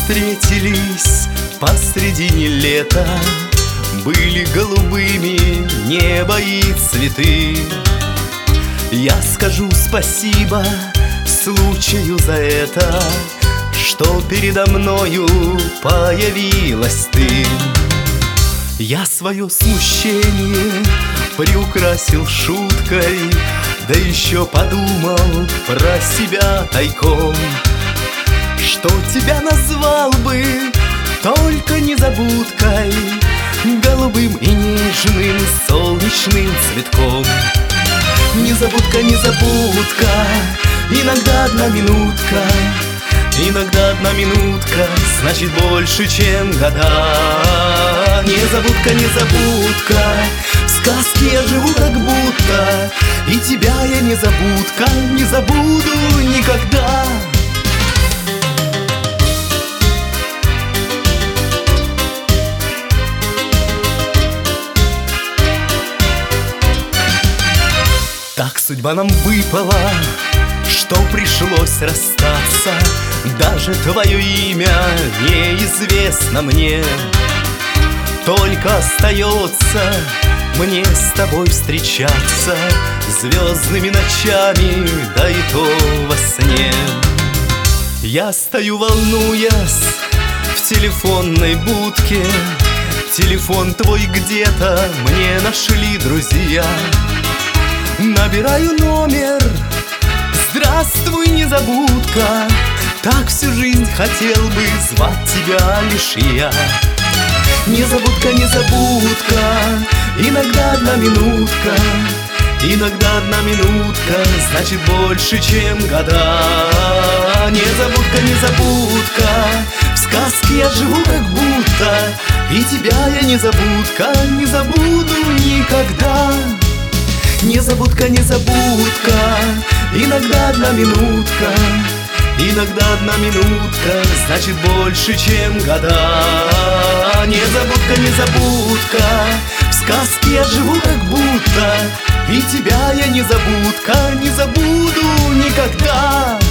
встретились посредине лета, были голубыми небо и цветы. Я скажу спасибо случаю за это, что передо мною появилась ты. Я свое смущение приукрасил шуткой, да еще подумал про себя тайком, что тебя назвал бы только незабудкой, голубым и нежным солнечным цветком. Незабудка, незабудка, иногда одна минутка, иногда одна минутка значит больше, чем года. Незабудка, незабудка, в сказке я живу как будто, и тебя я незабудка, не забуду никогда. Так судьба нам выпала, что пришлось расстаться. Даже твое имя неизвестно мне. Только остается мне с тобой встречаться звездными ночами, да и то во сне. Я стою, волнуясь, в телефонной будке. Телефон твой где-то мне нашли друзья. Набираю номер, здравствуй, незабудка, так всю жизнь хотел бы звать тебя лишь я. Незабудка, незабудка, иногда одна минутка, иногда одна минутка значит больше, чем года. Незабудка, незабудка, в сказке я живу как будто, и тебя я незабудка, не забуду никогда. Незабудка, незабудка, иногда одна минутка, иногда одна минутка значит больше, чем года. Незабудка, незабудка, в сказке я живу как будто, и тебя я незабудка, не забуду никогда.